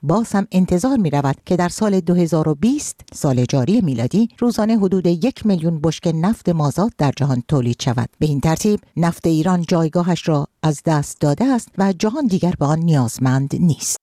باز هم انتظار می رود که در سال 2020 سال جاری میلادی روزانه حدود 1 میلیون بشکه نفت مازاد در جهان تولید شود. به این ترتیب نفت ایران جایگاهش را از دست داده است و جهان دیگر به آن نیازمند نیست.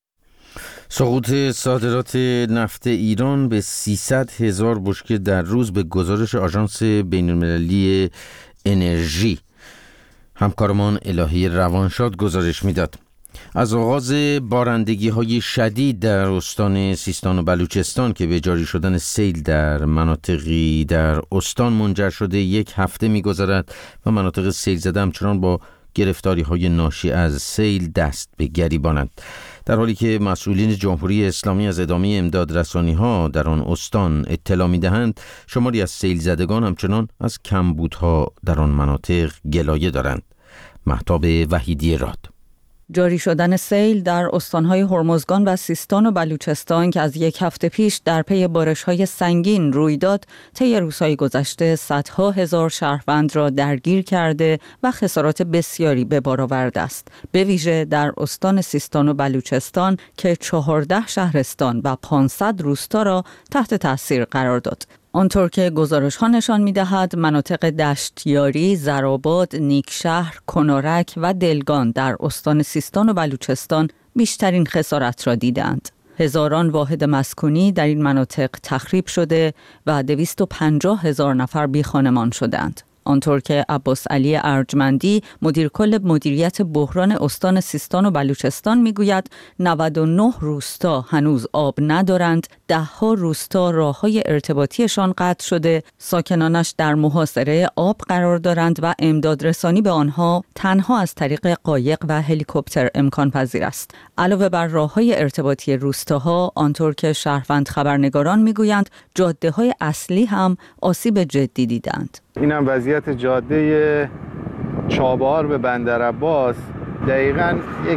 سقوط صادرات نفت ایران به 300,000 بشکه در روز به گزارش آژانس بین‌المللی انرژی همکارمان الهی روانشاد گزارش میداد. از آغاز بارندگی‌های شدید در استان سیستان و بلوچستان که به جاری شدن سیل در مناطقی در استان منجر شده 1 هفته می‌گذرد و مناطق سیل زده همچنان با گرفتاری‌های ناشی از سیل دست به گریبانند، در حالی که مسئولین جمهوری اسلامی از ادامه امدادرسانی‌ها در آن استان اطلاع می‌دهند، شماری از سیل زدگان همچنان از کمبودها در آن مناطق گلایه دارند. مهتاب وحیدی راد. جاری شدن سیل در استانهای هرمزگان و سیستان و بلوچستان که از 1 هفته پیش در پی بارش‌های سنگین روی داد، طی روزهای گذشته صدها هزار شهروند را درگیر کرده و خسارات بسیاری به بار آورده است. به ویژه در استان سیستان و بلوچستان که 14 شهرستان و 500 روستا را تحت تاثیر قرار داد. آنطور که گزارش‌ها نشان می‌دهد مناطق دشتیاری، زرآباد، نیکشهر، کنارک و دلگان در استان سیستان و بلوچستان بیشترین خسارت را دیدند. هزاران واحد مسکونی در این مناطق تخریب شده و 250,000 نفر بیخانمان شدند. آنطور که عباس علی ارجمندی مدیر کل مدیریت بحران استان سیستان و بلوچستان میگوید 99 روستا هنوز آب ندارند، 10 روستا راههای ارتباطیشان قطع شده، ساکنانش در محاصره آب قرار دارند و امدادرسانی به آنها تنها از طریق قایق و هلیکوپتر امکان پذیر است. علاوه بر راههای ارتباطی روستاها، آنطور که شهروند خبرنگاران میگویند جاده‌های اصلی هم آسیب جدی دیدند. اینم وضعیت جاده چابهار به بندرعباس، دقیقاً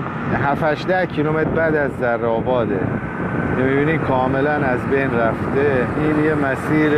7-8 کیلومتر بعد از زرآباده. می‌بینید کاملاً از بین رفته. این یه مسیر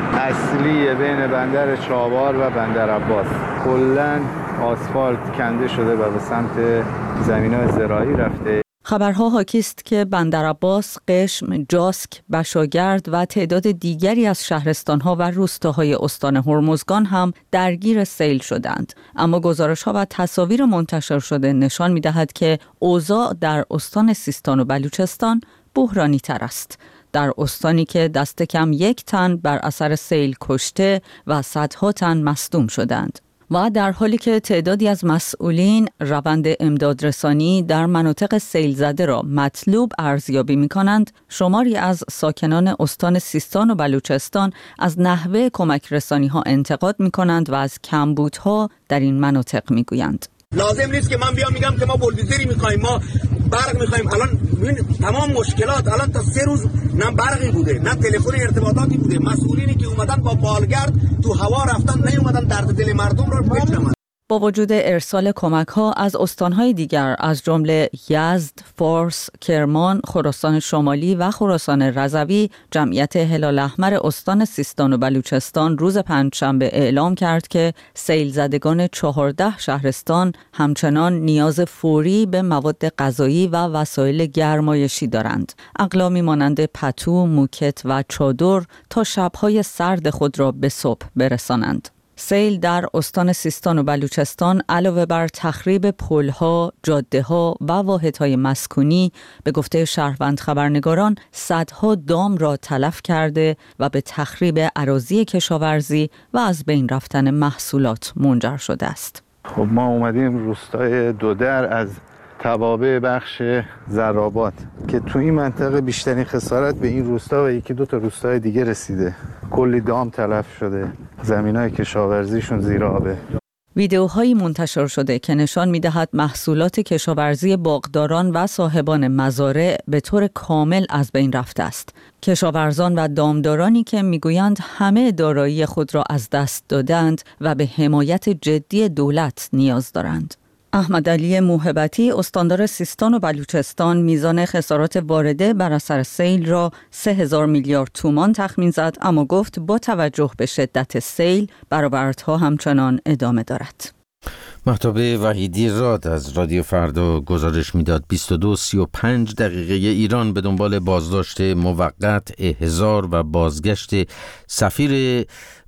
اصلیه بین بندر چابهار و بندرعباس. کلاً آسفالت کنده شده و به سمت زمین‌های زراعی رفته. خبرها حاکی است که بندرعباس، قشم، جاسک، بشاگرد و تعداد دیگری از شهرستان‌ها و روستاهای استان هرمزگان هم درگیر سیل شدند. اما گزارش‌ها و تصاویر منتشر شده نشان می‌دهد که اوضاع در استان سیستان و بلوچستان بحرانی تر است. در استانی که دست کم 1 تن بر اثر سیل کشته و صدها تن مصدوم شدند. و در حالی که تعدادی از مسئولین روند امدادرسانی در مناطق سیل زده را مطلوب ارزیابی می‌کنند، شماری از ساکنان استان سیستان و بلوچستان از نحوه کمک رسانی‌ها انتقاد می‌کنند و از کمبودها در این مناطق می‌گویند. لازم نیست که من بیام میگم که ما بولدوزری می‌خوایم، ما برق می‌خوایم. الان تمام مشکلات الان تا 3 روز نه برقی بوده، نه تلفن ارتباطاتی بوده. مسئولینی که اومدن با بالگرد تو هوا رفتن، نیومدن درد دل مردم رو بشنون. با وجود ارسال کمک‌ها از استان‌های دیگر از جمله یزد، فارس، کرمان، خراسان شمالی و خراسان رضوی، جمعیت هلال احمر استان سیستان و بلوچستان روز پنجشنبه اعلام کرد که سیل زدگان 14 شهرستان همچنان نیاز فوری به مواد غذایی و وسایل گرمایشی دارند. اقلامی مانند پتو، موکت و چادر تا شب‌های سرد خود را به صبح برسانند. سیل در استان سیستان و بلوچستان علاوه بر تخریب پل‌ها، جاده‌ها و واحدهای مسکونی به گفته شهروند خبرنگاران صدها دام را تلف کرده و به تخریب اراضی کشاورزی و از بین رفتن محصولات منجر شده است. خب ما اومدیم روستای دودر از توابع بخش زرآباد که تو این منطقه بیشترین خسارت به این روستا و 1-2 تا روستای دیگه رسیده. کلی دام تلف شده، زمینای کشاورزیشون زیر آبه. ویدیوهایی منتشر شده که نشان می‌دهد محصولات کشاورزی باغداران و صاحبان مزارع به طور کامل از بین رفته است. کشاورزان و دامدارانی که می‌گویند همه دارایی خود را از دست دادند و به حمایت جدی دولت نیاز دارند. احمد علی موهبتی استاندار سیستان و بلوچستان میزان خسارات وارده بر اثر سیل را 3000 میلیارد تومان تخمین زد، اما گفت با توجه به شدت سیل برآوردها همچنان ادامه دارد. مهتاب وحیدی راد از رادیو فردا گزارش میداد. 22:35 ایران به دنبال بازداشت موقت، احضار و بازگشت سفیر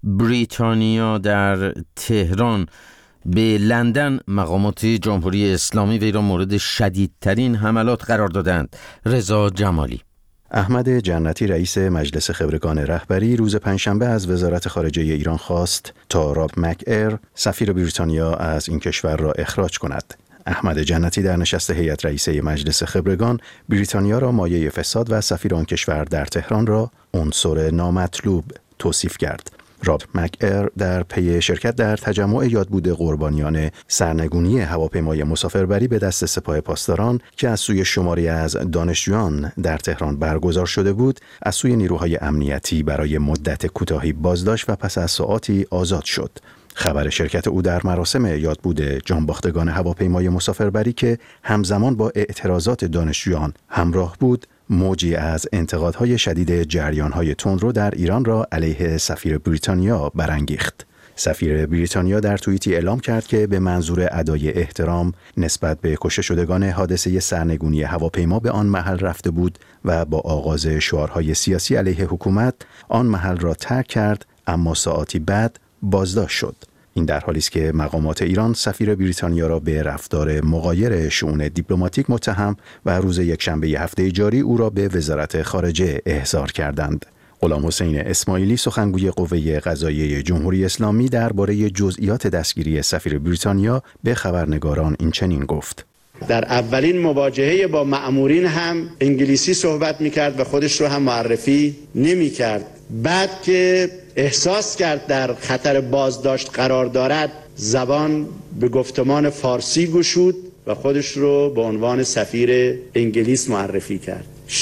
بریتانیا در تهران به لندن، مقامات جمهوری اسلامی و ایران مورد شدیدترین حملات قرار دادند. رضا جمالی. احمد جنتی رئیس مجلس خبرگان رهبری روز پنجشنبه از وزارت خارجه ایران خواست تا راب مک‌ایر سفیر بریتانیا از این کشور را اخراج کند. احمد جنتی در نشست هیئت رئیسه مجلس خبرگان بریتانیا را مایه فساد و سفیر آن کشور در تهران را عنصر نامطلوب توصیف کرد. راب مک‌ایر در پی شرکت در تجمع یادبود قربانیان سرنگونی هواپیمای مسافربری به دست سپاه پاسداران که از سوی شماری از دانشجویان در تهران برگزار شده بود، از سوی نیروهای امنیتی برای مدت کوتاهی بازداشت و پس از ساعاتی آزاد شد. خبر شرکت او در مراسم یادبود جانباختگان هواپیمای مسافربری که همزمان با اعتراضات دانشجویان همراه بود، موجی از انتقادهای شدید جریانهای تندرو در ایران را علیه سفیر بریتانیا برانگیخت. سفیر بریتانیا در توییتی اعلام کرد که به منظور ادای احترام نسبت به کشته شدگان حادثه سرنگونی هواپیما به آن محل رفته بود و با آغاز شعارهای سیاسی علیه حکومت آن محل را ترک کرد، اما ساعاتی بعد بازداشت شد. این در حالی است که مقامات ایران سفیر بریتانیا را به رفتار مغایر شؤون دیپلماتیک متهم و روز یکشنبه هفته جاری او را به وزارت خارجه احضار کردند. غلام حسین اسماعیلی سخنگوی قوه قضاییه جمهوری اسلامی درباره جزئیات دستگیری سفیر بریتانیا به خبرنگاران این چنین گفت: در اولین مواجهه با مأمورین هم انگلیسی صحبت می‌کرد و خودش رو هم معرفی نمی‌کرد. بعد که احساس کرد در خطر بازداشت قرار دارد، زبان به گفتمان فارسی گشود و خودش رو به عنوان سفیر انگلیس معرفی کرد.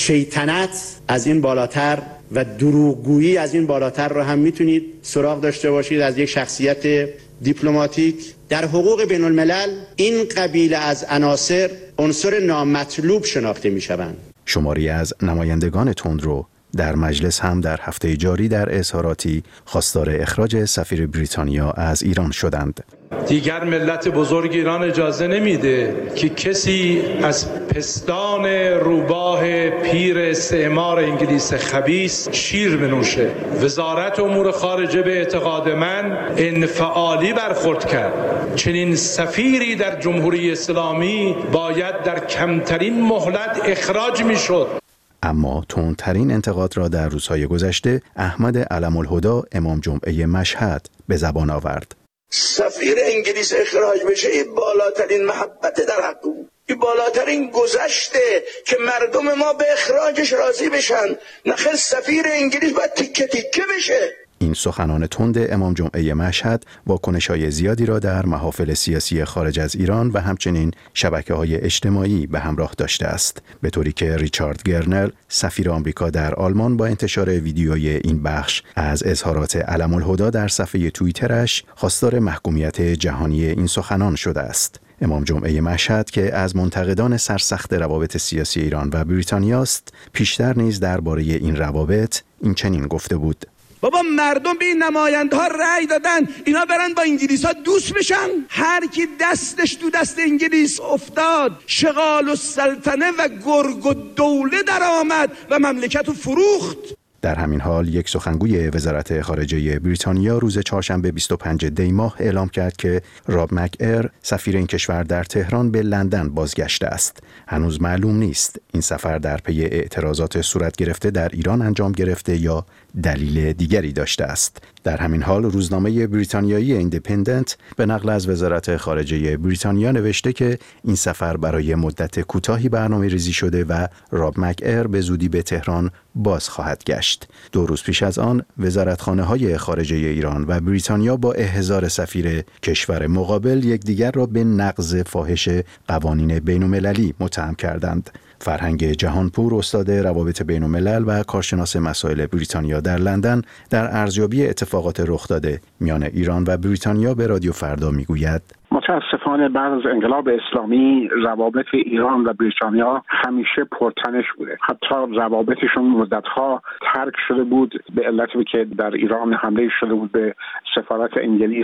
شیطنت از این بالاتر و دروغگویی از این بالاتر رو هم میتونید سراغ داشته باشید از یک شخصیت دیپلماتیک. در حقوق بین الملل این قبیله از عنصر نامطلوب شناخته میشوند. شماری از نمایندگان تندرو در مجلس هم در هفته جاری در اظهاراتی خواستار اخراج سفیر بریتانیا از ایران شدند. دیگر ملت بزرگ ایران اجازه نمیده که کسی از پستان روباه پیر استعمار انگلیس خبیث شیر بنوشه. وزارت امور خارجه به اعتقاد من انفعالی برخورد کرد. چنین سفیری در جمهوری اسلامی باید در کمترین مهلت اخراج میشد. اما تندترین انتقاد را در روزهای گذشته احمد علم‌الهدی امام جمعه مشهد به زبان آورد. سفیر انگلیس اخراج بشه این بالاترین محبت در حق او، این بالاترین گذشته که مردم ما به اخراجش راضی بشن. نخیر سفیر انگلیس باید تیکه تیکه بشه. این سخنان تند امام جمعه مشهد واکنش‌های زیادی را در محافل سیاسی خارج از ایران و همچنین شبکه‌های اجتماعی به همراه داشته است، به طوری که ریچارد گرنل سفیر آمریکا در آلمان با انتشار ویدیوی این بخش از اظهارات علم‌الهدی در صفحه توییترش خواستار محکومیت جهانی این سخنان شده است. امام جمعه مشهد که از منتقدان سرسخت روابط سیاسی ایران و بریتانیا است، پیشتر نیز درباره این روابط این چنین گفته بود: بابا مردم به این نماینده‌ها رأی دادن اینا برن با انگلیس‌ها دوست بشن. هر کی دستش تو دست انگلیس افتاد شغال السلطنه و گرگ الدوله در آمد و مملکت رو فروخت. در همین حال یک سخنگوی وزارت خارجه بریتانیا روز چهارشنبه 25 دی ماه اعلام کرد که راب مک‌ایر سفیر این کشور در تهران به لندن بازگشته است. هنوز معلوم نیست این سفر در پی اعتراضات صورت گرفته در ایران انجام گرفته یا دلیل دیگری داشته است. در همین حال روزنامه بریتانیایی ایندیپندنت به نقل از وزارت خارجه بریتانیا نوشته که این سفر برای مدت کوتاهی برنامه‌ریزی شده و راب مک‌ایر به زودی به تهران باز خواهد گشت. 2 روز پیش از آن وزارتخانه‌های خارجه ایران و بریتانیا با احضار سفیر کشور مقابل یکدیگر را به نقض فاحش قوانین بین‌المللی متهم کردند. فرهنگ جهانپور، استاد روابط بین‌الملل و کارشناس مسائل بریتانیا در لندن، در ارزیابی اتفاقات رخ داده میان ایران و بریتانیا به رادیو فردا میگوید: متاسفانه بعد از انقلاب اسلامی روابط ایران و بریتانیا همیشه پرتنش بوده. حتی روابطشون مدتها ترک شده بود به علتی که در ایران حمله شده بود به سفارت انگلیس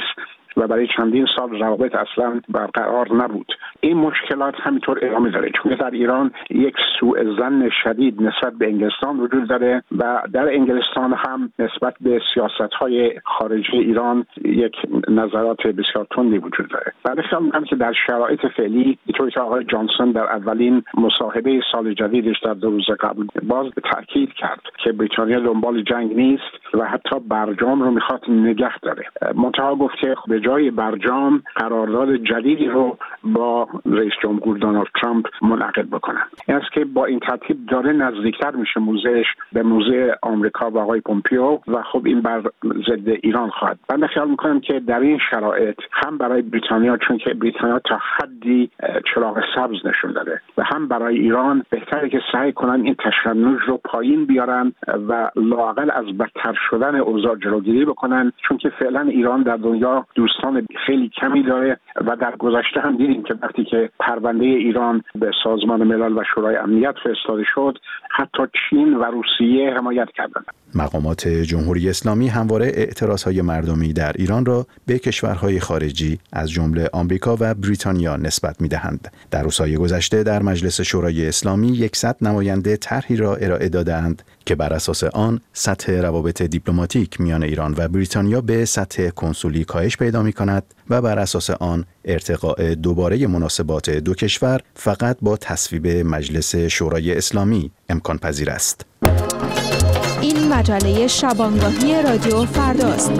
و برای چندین سال روابط اصلا برقرار نبود. این مشکلات همینطور ادامه داره، چون در ایران یک سوء ظن شدید نسبت به انگلستان وجود داره و در انگلستان هم نسبت به سیاست‌های خارجی ایران یک نظرات بسیار تندی وجود داره. برای خیال می‌کنم که در شرایط فعلی اینطوری که آقای جانسون در اولین مصاحبه سال جدیدش در 2 روز قبل باز تاکید کرد که بریتانیا دنبال جنگ نیست و حتی برجام رو میخواد نگه داره. منتها گفت که به جای برجام قرارداد جدیدی رو با رئیس جمهور دونالد ترامپ منعقد بکنن. این است که با این ترتیب داره نزدیکتر میشه موضعش به موضع آمریکا و آقای پومپیو و خب این بر ضد ایران خواهد. من خیال میکنم که در این شرایط هم برای بریتانیا، چون که بریتانیا تا حدی چراغ سبز نشون داده، و هم برای ایران بهتره که سعی کنن این تشنج رو پایین بیارن و لااقل از بدتر شدن اوضاع جلوگیری بکنن، چون که فعلا ایران در دنیا دوستان خیلی کمی داره و در گذشته هم دیدیم که وقتی که پرونده ایران به سازمان ملل و شورای امنیت فرستاده شد حتی چین و روسیه حمایت کردند. مقامات جمهوری اسلامی همواره اعتراضهای مردمی در ایران را به کشورهای خارجی از جمله آمریکا و بریتانیا نسبت می‌دهند. در روزهای گذشته در مجلس شورای اسلامی 100 نماینده طرحی را ارائه دادند که بر اساس آن سطح روابط دیپلماتیک میان ایران و بریتانیا به سطح کنسولی کاهش پیدا می‌کند و بر اساس آن ارتقاء دوباره مناسبات دو کشور فقط با تصویب مجلس شورای اسلامی امکان پذیر است. این مجله شبانگاهی رادیو فرداست.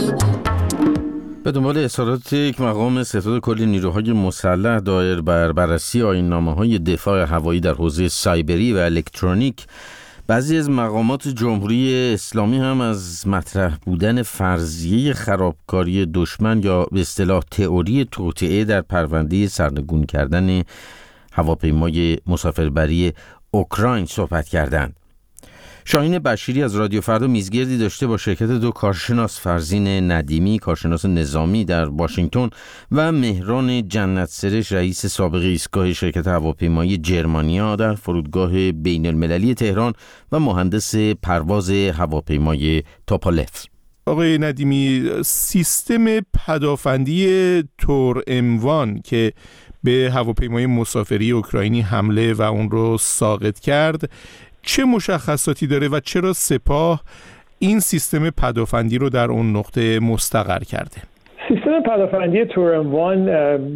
به دنبال اظهارات یک مقام ستاد کل نیروهای مسلح دایر بر بررسی آیین‌نامه‌های دفاع هوایی در حوزه سایبری و الکترونیک، بعضی از مقامات جمهوری اسلامی هم از مطرح بودن فرضیه خرابکاری دشمن یا به اصطلاح تئوری توطئه در پرونده سرنگون کردن هواپیمای مسافربری اوکراین صحبت کردند. شاهین بشیری از رادیو فردا میزگردی داشته با شرکت 2 کارشناس، فرزین ندیمی کارشناس نظامی در واشنگتن و مهران جنت سرش رئیس سابق ایستگاه شرکت هواپیمایی جرمانیا در فرودگاه بین المللی تهران و مهندس پرواز هواپیمای توپالف. آقای ندیمی، سیستم پدافندی تور M1 که به هواپیمای مسافری اوکراینی حمله و اون رو ساقط کرد چه مشخصاتی داره و چرا سپاه این سیستم پدافندی رو در اون نقطه مستقر کرده؟ سیستم پدافندی تور M1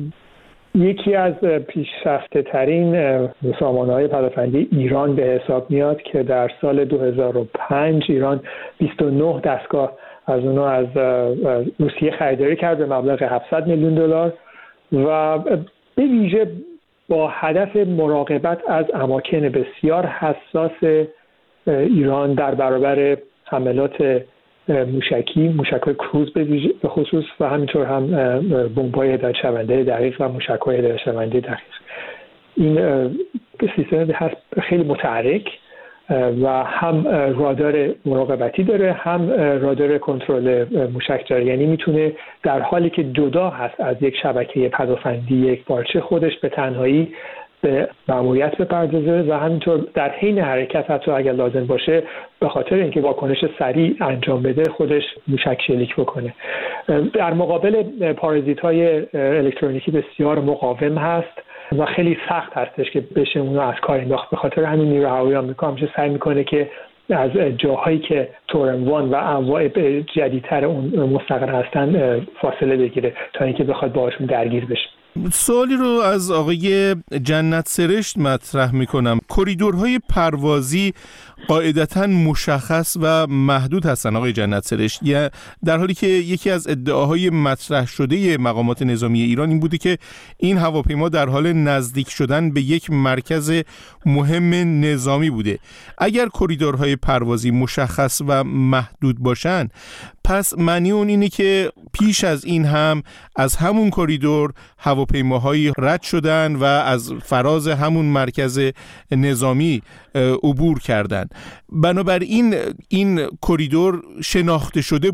یکی از پیشرفته ترین سامانه‌های پدافندی ایران به حساب میاد که در سال 2005 ایران 29 دستگاه از اونها از روسیه خریداری کرد به مبلغ $700 میلیون و به ویژه با هدف مراقبت از اماکن بسیار حساس ایران در برابر حملات موشکی، موشک‌های کروز به خصوص و همینطور هم بمب‌های هدایت شونده دقیق و موشک‌های هدایت شونده دقیق. این سیستم هست خیلی متحرک و هم رادار مراقبتی داره، هم رادار کنترل موشک داره، یعنی میتونه در حالی که جدا هست از یک شبکه پدافندی یک پارچه خودش به تنهایی به مأموریت بپردازه و همینطور در حین حرکت حتی اگر لازم باشه به خاطر اینکه واکنش سریع انجام بده خودش موشک شلیک بکنه. در مقابل پارازیت‌های الکترونیکی بسیار مقاوم هست و خیلی سخت هستش که بشه اونو از کار انداخت. به خاطر همین نیروی هوایی آمریکا همیشه سعی میکنه که از جاهایی که تور M1 و انواع جدیدتر اون مستقر هستن فاصله بگیره تا اینکه بخواد باهاشون درگیر بشه. سوالی رو از آقای جنت سرشت مطرح میکنم. کریدورهای پروازی قاعدتاً مشخص و محدود هستن آقای جنت سرشت، در حالی که یکی از ادعاهای مطرح شده مقامات نظامی ایران این بوده که این هواپیما در حال نزدیک شدن به یک مرکز مهم نظامی بوده. اگر کریدورهای پروازی مشخص و محدود باشن، پس معنی اون اینه که پیش از این هم از همون کریدور هواپیماهایی رد شدن و از فراز همون مرکز نظامی عبور کردن. بنابراین این کریدور شناخته شده بوده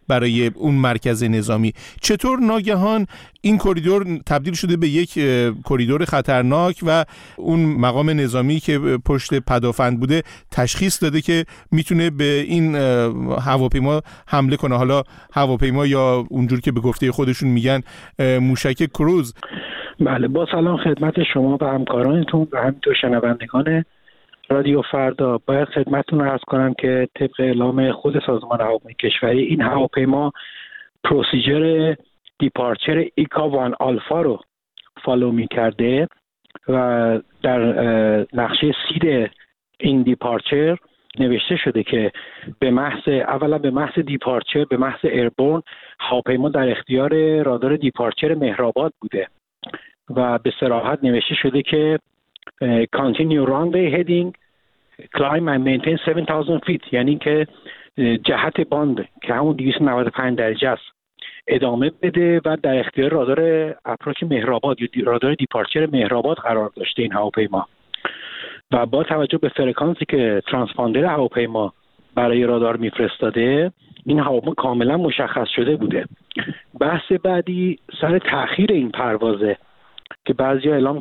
برای اون مرکز نظامی. چطور ناگهان این کریدور تبدیل شده به یک کریدور خطرناک و اون مقام نظامی که پشت پدافند بوده تشخیص داده که میتونه به این هواپیما حمله کنه، حالا هواپیما یا اونجور که به گفته خودشون میگن موشک کروز؟ بله، با سلام خدمت شما و همکارانتون و همینطور شنوندگان رادیو فردا. باید خدمتتون عرض کنم که طبق اعلام خود سازمان هواپیمایی کشوری این هواپیما پروسیجر دیپارچر ایکا وان آلفا رو فالو می کرده و در نقشه سیر این دیپارچر نوشته شده که اولا به محض دیپارچر، به محض ایربورن، هواپیما در اختیار رادار دیپارچر مهرآباد بوده و به صراحت نوشته شده که continue runway heading climb and maintain 7000 feet، یعنی که جهت باند که همون 295 درجه است ادامه بده و در اختیار رادار اپروچ مهرآباد یا رادار دیپارچر مهرآباد قرار داشته این هواپیما. و با توجه به فرکانسی که ترانسپاندر هواپیما برای رادار میفرستاده، این هواپیما کاملا مشخص شده بوده. بحث بعدی سر تأخیر این پروازه که بعضیا اعلام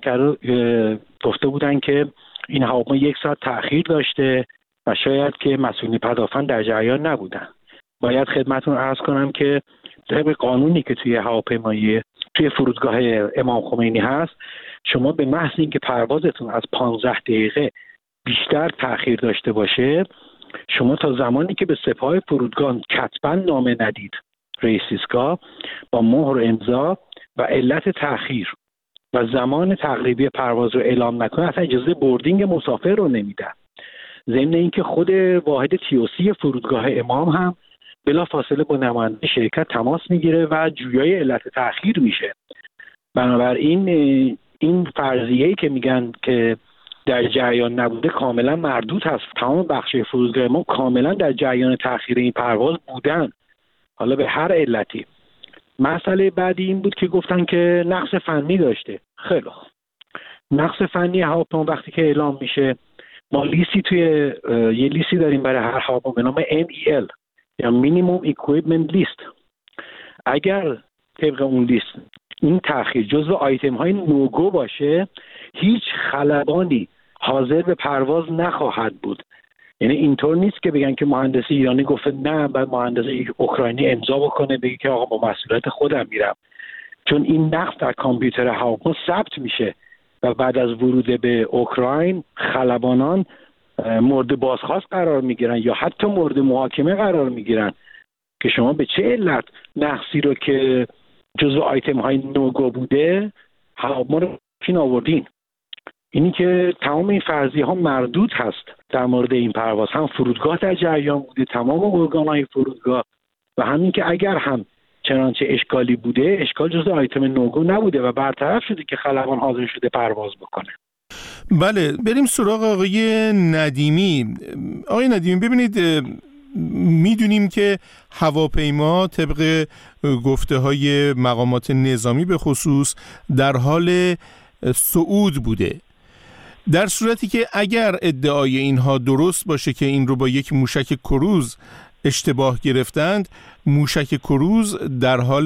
گفته بودن که این هواپیما 1 ساعت تأخیر داشته و شاید که مسئولین پدافند در جریان نبودن. باید خدمتتون عرض کنم که طبق قانونی که توی هواپیمایی توی فرودگاه امام خمینی هست، شما به محض اینکه پروازتون از 15 دقیقه بیشتر تأخیر داشته باشه، شما تا زمانی که به سپاه فرودگاه کتباً نامه ندید، رئیس ایستگاه با مهر و امضا و علت تأخیر و زمان تقریبی پرواز رو اعلام نکنه، اصلا اجازه بوردینگ مسافر رو نمیدن. ضمن اینکه خود واحد TOC فرودگاه امام هم بلا فاصله با نماینده شرکت تماس میگیره و جویای علت تأخیر میشه. بنابراین این فرضیه‌ای که میگن که در جریان نبوده کاملا مردود هست. تمام بخش فرودگاه ما کاملا در جریان تأخیر این پرواز بودن، حالا به هر علتی. مسئله بعدی این بود که گفتن که نقص فنی داشته. خیلی خوب، نقص فنی هواپیما وقتی که اعلام میشه، ما لیستی توی یه لیستی داریم برای هر هواپیما به نام MEL یا مینیمم اکویپمنت لیست. اگر طبق اون لیست این تأخیر جزو آیتم های نوگو باشه، هیچ خلبانی حاضر به پرواز نخواهد بود. یعنی اینطور نیست که بگن که مهندس ایرانی گفته نه، بعد مهندس اوکراینی امضا بکنه بگه که آقا با مسئولیت خودم میرم. چون این نقص در کامپیوتر هواپیما ثبت میشه و بعد از ورود به اوکراین خلبانان مورد بازخواست قرار میگیرن یا حتی مورد محاکمه قرار میگیرن که شما به چه علت نقصی رو که جزو آیتم های نوگو بوده هواپیما رو چین آوردین. اینی که تمام این فرضیه ها مردود هست در مورد این پرواز. هم فرودگاه در جریان بوده، تمام ارگان‌های فرودگاه، و همین که اگر هم چنانچه اشکالی بوده، اشکال جزو آیتم نوگو نبوده و برطرف شده که خلبان حاضر شده پرواز بکنه. بله، بریم سراغ آقای ندیمی. آقای ندیمی، ببینید میدونیم که هواپیما طبق گفته های مقامات نظامی به خصوص در حال صعود بوده. در صورتی که اگر ادعای اینها درست باشه که این رو با یک موشک کروز اشتباه گرفتند، موشک کروز در حال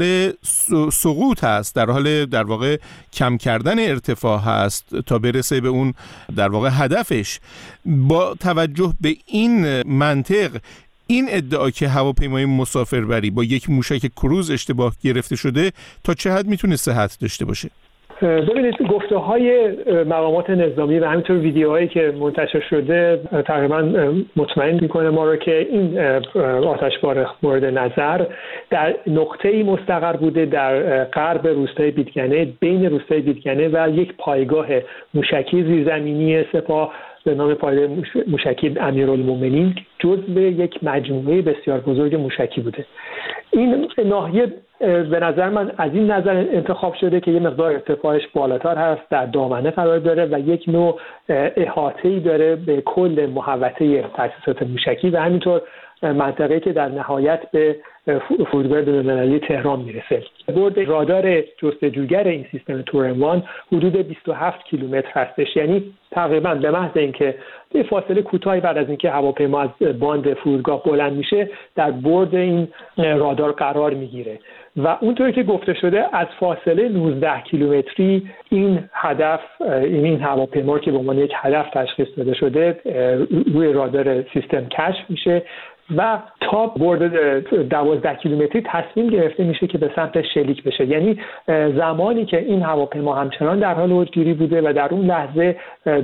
سقوط هست، در حال در واقع کم کردن ارتفاع هست تا برسه به اون در واقع هدفش. با توجه به این منطق، این ادعا که هواپیمای مسافربری با یک موشک کروز اشتباه گرفته شده تا چه حد میتونه صحت داشته باشه؟ ببینید، گفته های مقامات نظامی و همینطور ویدیوهایی که منتشر شده تقریبا مطمئن میکنه ما رو که این آتشبار مورد نظر در نقطه‌ای مستقر بوده در غرب روستای بیدگنه، بین روستای بیدگنه و یک پایگاه موشکی زیرزمینی سپاه به نام پایگاه موشکی امیرالمومنین، جزو یک مجموعه بسیار بزرگ موشکی بوده. این ناحیه به نظر من از این نظر انتخاب شده که یه مقدار ارتفاعش بالاتر هست، در دامنه قرار داره و یک نوع احاطه‌ای داره به کل محوطه تاسیسات موشکی و همینطور منطقه‌ای که در نهایت به فرودگاه بین‌المللی تهران میرسه. برد رادار جستجوگر این سیستم تورن 1 حدود 27 کیلومتر هستش، یعنی تقریبا به محض اینکه یه فاصله کوتاهی بعد از اینکه هواپیما از باند فرودگاه بلند میشه در برد این رادار قرار میگیره و اونطوری که گفته شده از فاصله 19 کیلومتری این هدف، این هواپیما که به عنوان یک هدف تشخیص داده شده روی رادار سیستم کشف میشه و تا برد 12 کیلومتری تصمیم گرفته میشه که به سمت شلیک بشه. یعنی زمانی که این هواپیما همچنان در حال اوجگیری بوده و در اون لحظه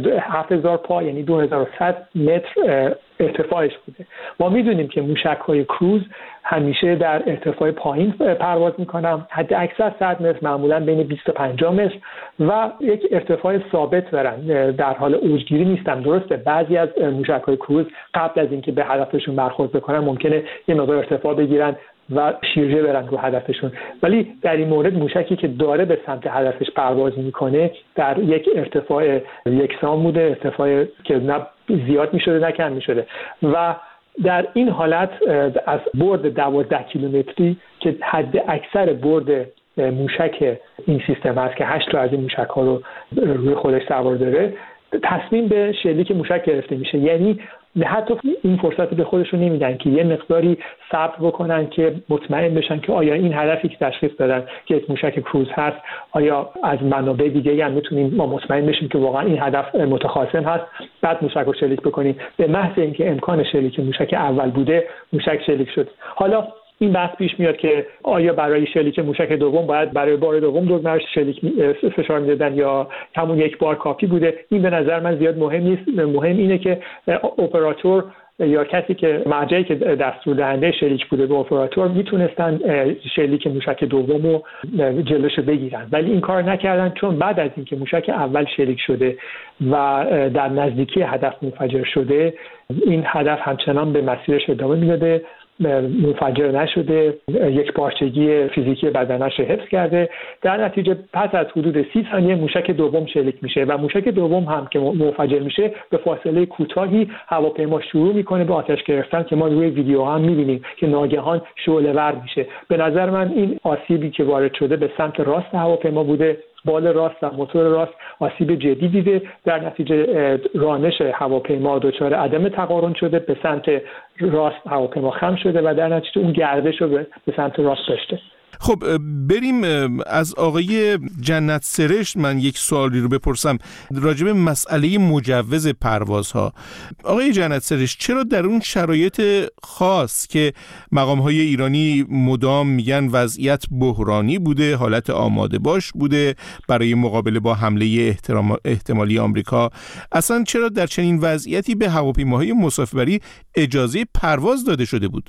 7000 پا یعنی 2100 متر ارتفاعش بوده. ما میدونیم که موشک‌های کروز همیشه در ارتفاع پایین پرواز میکنن، حد اکثر 100 متر، معمولا بین 20 تا 50 متر و یک ارتفاع ثابت دارن، در حال اوجگیری نیستن. درسته بعضی از موشک‌های کروز قبل از اینکه به هدفشون برخورد بکنن ممکنه یه مقدار ارتفاع بگیرن و شیرجه برن رو هدفشون، ولی در این مورد موشکی که داره به سمت هدفش پرواز میکنه در یک ارتفاع یکسان بوده، ارتفاع که نه زیاد میشده نه کم میشده و در این حالت از برد 12 کیلومتری که حد اکثر برد موشک این سیستم هست که 8 تا از این موشک ها رو روی خودش سوار داره، تصمیم به شلیک موشک گرفته میشه. یعنی حتی این فرصت به خودشون نمیدن که یه مقداری صبر بکنن که مطمئن بشن که آیا این هدفی که تشخیص دادن که یک موشک کروز هست آیا از منابع دیگه هم میتونیم ما مطمئن بشیم که واقعا این هدف متخاصم هست بعد موشک رو شلیک بکنیم. به محض اینکه امکان شلیک موشک اول بوده موشک شلیک شد. حالا این بحث پیش میاد که آیا برای شلیک موشک دوم باید برای بار دوم دگمه‌اش شلیک فشار میدادن یا همون یک بار کافی بوده؟ این به نظر من زیاد مهم نیست. مهم اینه که اپراتور یا کسی که مرجعی که دستور دهنده شلیک بوده به اپراتور میتونستن شلیک موشک دوم رو جلوشو بگیرن، ولی این کار نکردن چون بعد از اینکه موشک اول شلیک شده و در نزدیکی هدف منفجر شده این هدف همچنان به مسیرش ادامه میداده، منفجر نشده، یک پارچگی فیزیکی بدنش رو حفظ کرده. در نتیجه پس از حدود 30 ثانیه موشک دوم شلیک میشه و موشک دوم هم که منفجر میشه به فاصله کوتاهی هواپیما شروع میکنه به آتش گرفتن که ما روی ویدیو هم میبینیم که ناگهان شعله‌ور میشه. به نظر من این آسیبی که وارد شده به سمت راست هواپیما بوده، بال راست و موتور راست آسیب جدی دیده، در نتیجه رانش هواپیما دچار عدم تقارن شده، به سمت راست هواپیما خم شده و در نتیجه اون گردش رو به سمت راست داشته. خب بریم از آقای جنت سرشت من یک سوالی رو بپرسم راجع به مسئله مجوز پروازها. آقای جنت سرشت چرا در اون شرایط خاص که مقام‌های ایرانی مدام میگن وضعیت بحرانی بوده، حالت آماده باش بوده برای مقابله با حمله احتمالی آمریکا، اصلا چرا در چنین وضعیتی به هواپیماهای مسافربری اجازه پرواز داده شده بود؟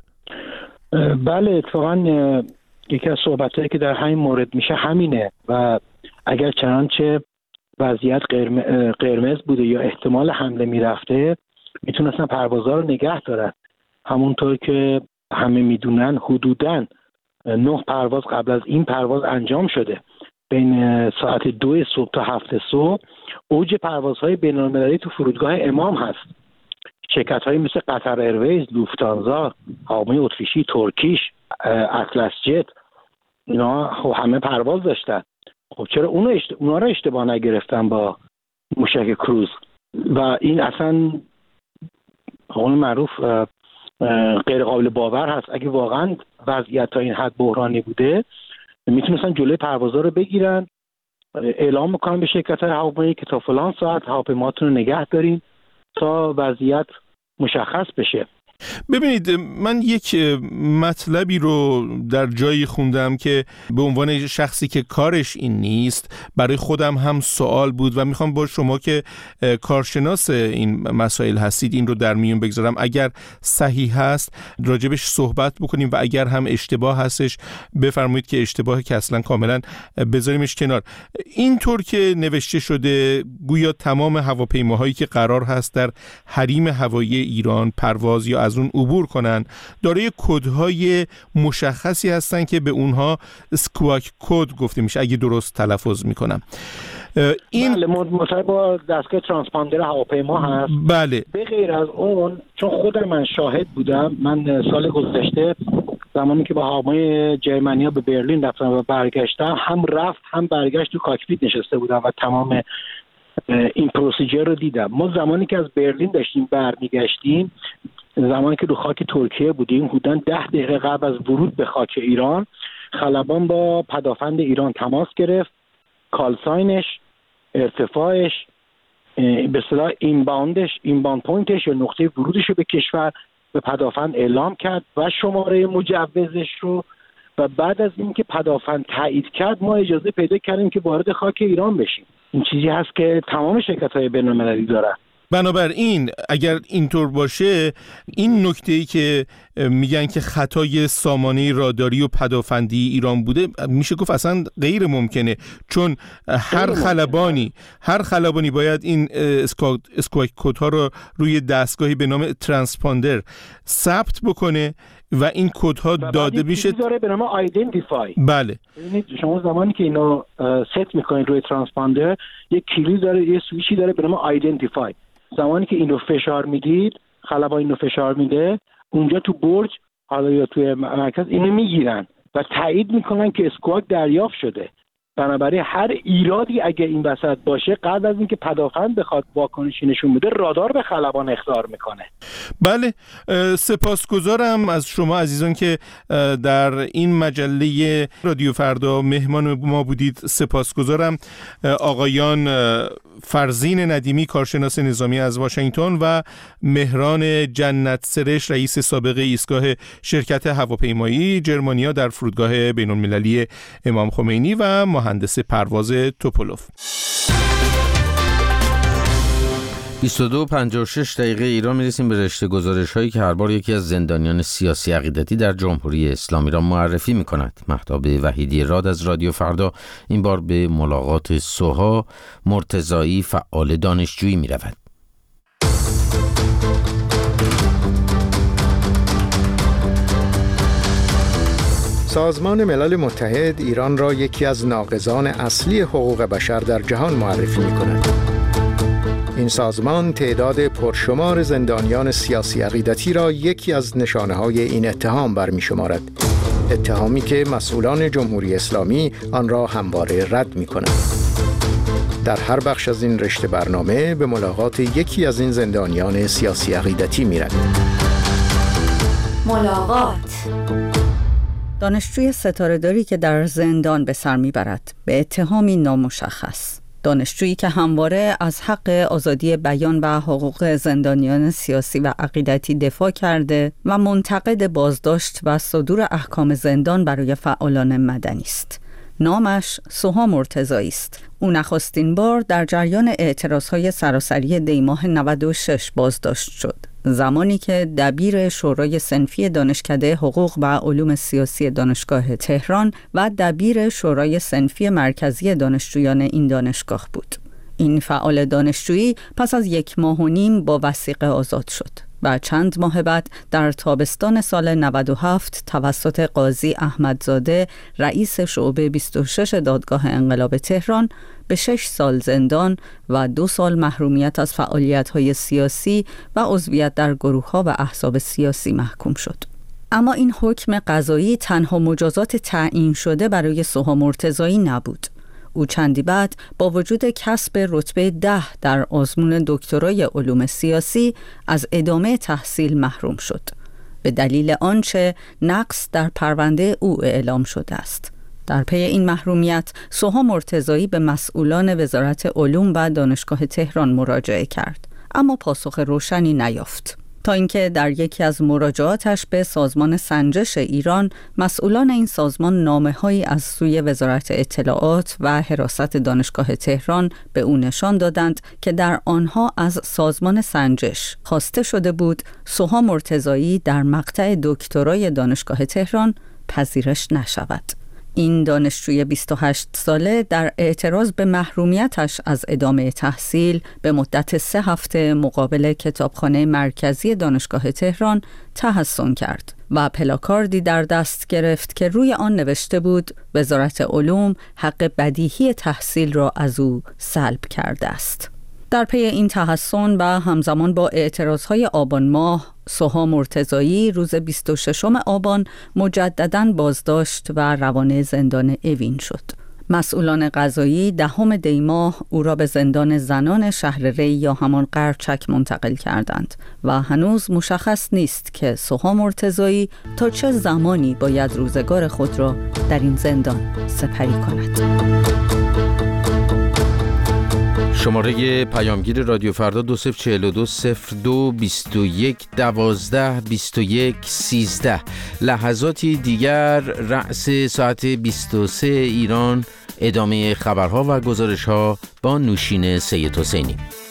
بله اتفاقاً یکی از صحبتایی که در همین مورد میشه همینه و اگر چنانچه وضعیت قرمز بوده یا احتمال حمله میرفته میتونستن پروازها رو نگه دارن. همونطور که همه میدونن حدوداً 9 پرواز قبل از این پرواز انجام شده. بین ساعت 2 صبح تا 7 صبح اوج پروازهای بین‌المللی تو فرودگاه امام هست. شرکت‌هایی مثل قطر ایرویز، لوفتانزا، هواپیمای اتریشی، ترکیش، اطلس جت اینا همه پرواز داشتن. خب چرا اونا رو اشتباه نگرفتن با موشک کروز؟ و این اصلا قول معروف غیر قابل باور هست. اگه واقعا وضعیت تا این حد بحرانی بوده میتونستن جلوی پروازها رو بگیرن، اعلام میکنن به شرکت‌های هواپیمایی که تا فلان ساعت هواپیماتون رو نگه دارین تا وضعیت مشخص بشه. ببینید من یک مطلبی رو در جایی خوندم که به عنوان شخصی که کارش این نیست برای خودم هم سوال بود و میخوام با شما که کارشناس این مسائل هستید این رو در میون بگذارم. اگر صحیح هست راجبش صحبت بکنیم و اگر هم اشتباه هستش بفرمایید که اشتباهی که اصلا کاملا بذاریمش کنار. اینطور که نوشته شده گویا تمام هواپیماهایی که قرار هست در حریم هوایی ایران پرواز یا از اون عبور کنن دارای کدهای مشخصی هستن که به اونها اسکواک کد گفته میشه اگه درست تلفظ میکنم. این بله مصاحبه با دستگاه ترانسپاندر هواپیما هست. بله. به غیر از اون، چون خودم من شاهد بودم، من سال گذشته زمانی که با هواپیمای جرمنیا به برلین رفتم و برگشتم، هم رفت هم برگشت تو کاکپیت نشسته بودم و تمام این پروسیجر رو دیدم. ما زمانی که از برلین داشتیم برمیگشتیم، زمانی که رو خاک ترکیه بودیم، حدوداً 10 دقیقه قبل از ورود به خاک ایران، خلبان با پدافند ایران تماس گرفت، کالساینش، ارتفاعش، به اصطلاح اینباوند پوینتش یا نقطه ورودش رو به کشور به پدافند اعلام کرد و شماره مجوزش رو، و بعد از اینکه پدافند تایید کرد ما اجازه پیدا کردیم که وارد خاک ایران بشیم. این چیزی هست که تمام شرکت‌های بین‌المللی دارن. بنابراین اگر اینطور باشه، این نکته‌ای که میگن که خطای سامانه راداری و پدافندی ایران بوده، میشه گفت اصلا غیر ممکنه، چون هر خلبانی باید این اسکواک کدها رو روی دستگاهی به نام ترانسپاندر ثبت بکنه و این کدها داده میشه، داره به نام آیدنتیفای. بله. ببینید شما زمانی که اینو ست میکنید روی ترانسپاندر، یک کلید داره، یه سویچی داره به نام آیدنتیفای. زمانی که اینو فشار میدید، خلبان اینو فشار میده، اونجا تو برج حالا یا توی مرکز اینو میگیرن و تایید میکنن که اسکواک دریافت شده. بنابراین هر ایرادی اگه این وسط باشه، قبل از اینکه پدافند بخواد واکنشی نشون بده، رادار به خلبان اخطار میکنه. بله، سپاسگزارم از شما عزیزان که در این مجله رادیو فردا مهمان ما بودید. سپاسگزارم آقایان فرزین ندیمی، کارشناس نظامی از واشنگتن، و مهران جنت سرشت، رئیس سابق ایستگاه شرکت هواپیمایی جرمانیا در فرودگاه بین‌المللی امام خمینی، و مهندس پرواز توپولوف. 22:56 ایران میرسیم به رشته گزارش هایی که هر بار یکی از زندانیان سیاسی عقیدتی در جمهوری اسلامی را معرفی می کند. مهتاب وحیدی راد از رادیو فردا این بار به ملاقات سوها مرتضایی، فعال دانشجویی می رود. سازمان ملل متحد ایران را یکی از ناقضان اصلی حقوق بشر در جهان معرفی می کند. این سازمان تعداد پرشمار زندانیان سیاسی عقیدتی را یکی از نشانه‌های این اتهام برمی شمارد. اتهامی که مسئولان جمهوری اسلامی آن را همواره رد می کنند. در هر بخش از این رشته برنامه به ملاقات یکی از این زندانیان سیاسی عقیدتی می رویم. ملاقات. دانشجوی ستاره‌داری که در زندان به سر میبرد به اتهامی نامشخص. دانشجویی که همواره از حق آزادی بیان و حقوق زندانیان سیاسی و عقیدتی دفاع کرده و منتقد بازداشت و صدور احکام زندان برای فعالان مدنی است. نامش سوها مرتضایی است. او نخستین بار در جریان اعتراضهای سراسری دیماه 96 بازداشت شد، زمانی که دبیر شورای صنفی دانشکده حقوق و علوم سیاسی دانشگاه تهران و دبیر شورای صنفی مرکزی دانشجویان این دانشگاه بود. این فعال دانشجویی پس از 1.5 ماه با وثیقه آزاد شد و چند ماه بعد در تابستان سال 97 توسط قاضی احمدزاده، رئیس شعبه 26 دادگاه انقلاب تهران، به 6 سال زندان و 2 سال محرومیت از فعالیت‌های سیاسی و عضویت در گروه‌ها و احزاب سیاسی محکوم شد. اما این حکم قضایی تنها مجازات تعیین شده برای سوها مرتضایی نبود. او چندی بعد با وجود کسب رتبه 10 در آزمون دکترای علوم سیاسی از ادامه تحصیل محروم شد، به دلیل آنچه نقص در پرونده او اعلام شده است. در پی این محرومیت سوها مرتضایی به مسئولان وزارت علوم و دانشگاه تهران مراجعه کرد، اما پاسخ روشنی نیافت، تا اینکه در یکی از مراجعاتش به سازمان سنجش ایران، مسئولان این سازمان نامه‌هایی از سوی وزارت اطلاعات و حراست دانشگاه تهران به او نشان دادند که در آنها از سازمان سنجش خواسته شده بود سوها مرتضایی در مقطع دکترای دانشگاه تهران پذیرش نشود. این دانشجوی 28 ساله در اعتراض به محرومیتش از ادامه تحصیل به مدت 3 هفته مقابل کتابخانه مرکزی دانشگاه تهران تحصن کرد و پلاکاردی در دست گرفت که روی آن نوشته بود وزارت علوم حق بدیهی تحصیل را از او سلب کرده است. در پی این تحصن و همزمان با اعتراضهای آبان ماه، سوها مرتضایی روز 26 آبان مجدداً بازداشت و روانه زندان اوین شد. مسئولان قضایی 10 دی ماه او را به زندان زنان شهر ری یا همان قرچک منتقل کردند و هنوز مشخص نیست که سوها مرتضایی تا چه زمانی باید روزگار خود را در این زندان سپری کند. شماره پیامگیر رادیو فردا 2042 02 21 12 21 13. لحظاتی دیگر رأس ساعت 23 ایران، ادامه خبرها و گزارش‌ها با نوشین سید حسینی.